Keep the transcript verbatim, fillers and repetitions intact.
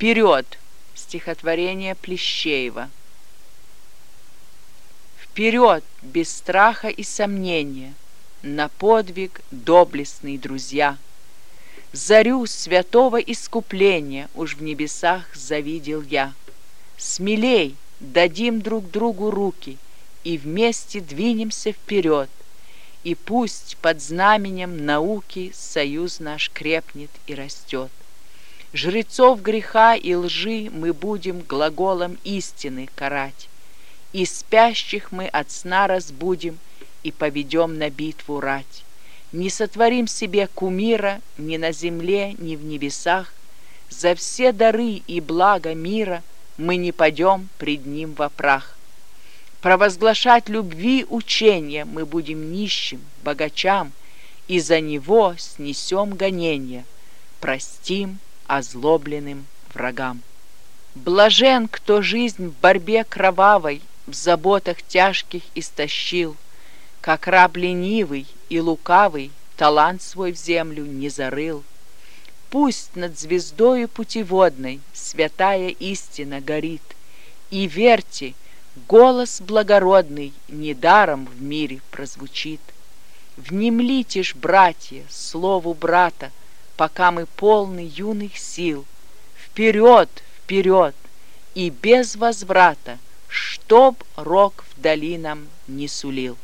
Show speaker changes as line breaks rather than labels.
Вперед! Стихотворение Плещеева. Вперед, без страха и сомнения, на подвиг доблестные друзья! Зарю святого искупления уж в небесах завидел я. Смелей дадим друг другу руки и вместе двинемся вперед, и пусть под знаменем науки союз наш крепнет и растет. Жрецов греха и лжи мы будем глаголом истины карать, и спящих мы от сна разбудим и поведем на битву рать. Не сотворим себе кумира ни на земле, ни в небесах, за все дары и блага мира мы не падем пред ним во прах. Провозглашать любви учения мы будем нищим, богачам, и за него снесем гонения, простим озлобленным врагам. Блажен, кто жизнь в борьбе кровавой, в заботах тяжких истощил, как раб ленивый и лукавый талант свой в землю не зарыл. Пусть над звездою путеводной святая истина горит, и верьте, голос благородный недаром в мире прозвучит. Внемлите ж, братья, слову брата, пока мы полны юных сил. Вперед, вперед, и без возврата, чтоб рок вдали нам не сулил.